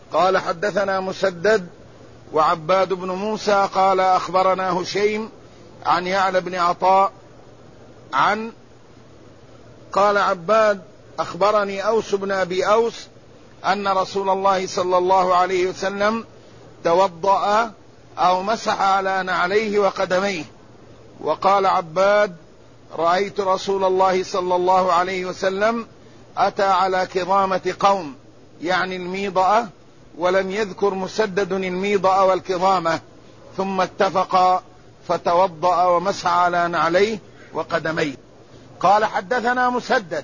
قال حدثنا مسدد وعباد بن موسى قال أخبرنا هشيم عن يعلى بن عطاء قال عباد أخبرني أوس بن أبي أوس أن رسول الله صلى الله عليه وسلم توضأ أو مسح على نعليه وقدميه. وقال عباد رأيت رسول الله صلى الله عليه وسلم أتى على كظامة قوم، يعني الميضأة، ولم يذكر مسدد الميضأة والكظامة، ثم اتفقا فتوضأ ومسح على نعليه وقدميه. قال حدثنا مسدد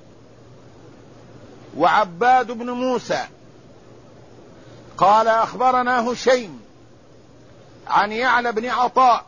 وعباد بن موسى قال أخبرنا هشيم عن يعلى بن عطاء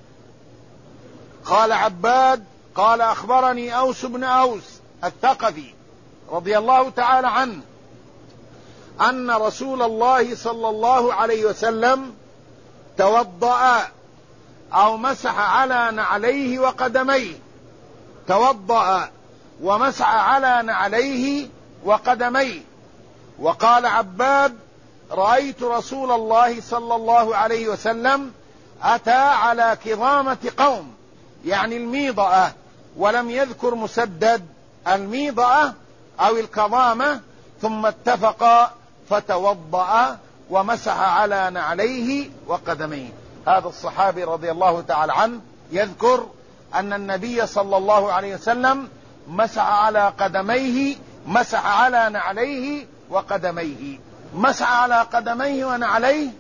قال عباد قال أخبرني أوس بن أوس الثقفي رضي الله تعالى عنه أن رسول الله صلى الله عليه وسلم توضأ أو مسح على نعليه وقدميه. توضأ ومسح على نعليه وقدميه. وقال عباد رأيت رسول الله صلى الله عليه وسلم أتى على كظامة قوم، يعني الميضأة، ولم يذكر مسدد الميضأة أو الكظامة، ثم اتفقا فتوضأ ومسح على نعليه وقدميه. هذا الصحابي رضي الله تعالى عنه يذكر أن النبي صلى الله عليه وسلم مسح على قدميه، مسح على نعليه وقدميه. مسح على قدميه ونعليه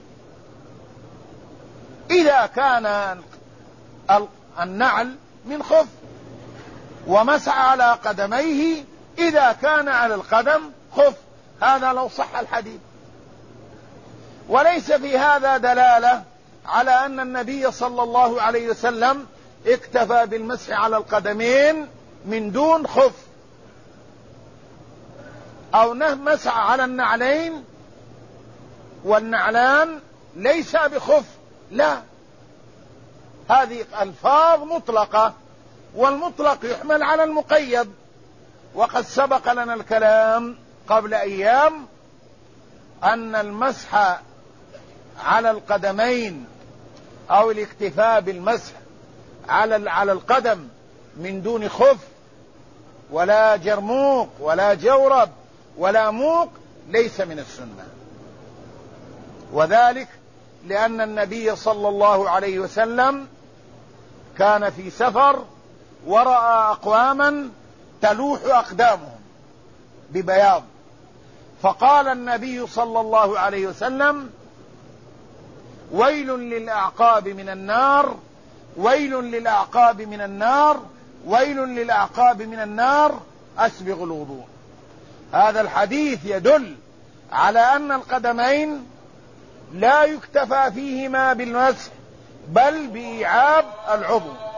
إذا كان النعل من خف، ومسح على قدميه إذا كان على القدم خف. هذا لو صح الحديث. وليس في هذا دلالة على أن النبي صلى الله عليه وسلم اكتفى بالمسح على القدمين من دون خف، أو مسح على النعلين والنعلان ليس بخف، لا، هذه ألفاظ مطلقة، والمطلق يحمل على المقيد. وقد سبق لنا الكلام قبل أيام أن المسح على القدمين أو الاكتفاء بالمسح على القدم من دون خف ولا جرموق ولا جورب ولا موق ليس من السنة. وذلك لأن النبي صلى الله عليه وسلم كان في سفر ورأى أقواما تلوح أقدامهم ببياض، فقال النبي صلى الله عليه وسلم ويل للأعقاب من النار، ويل للأعقاب من النار، ويل للأعقاب من النار، أسبغ الوضوء. هذا الحديث يدل على أن القدمين لا يكتفى فيهما بالمسح بل بإيعاب العضو.